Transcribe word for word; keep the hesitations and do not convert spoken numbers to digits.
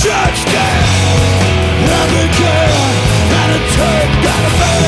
judged it. Every kid got a tape, got a man.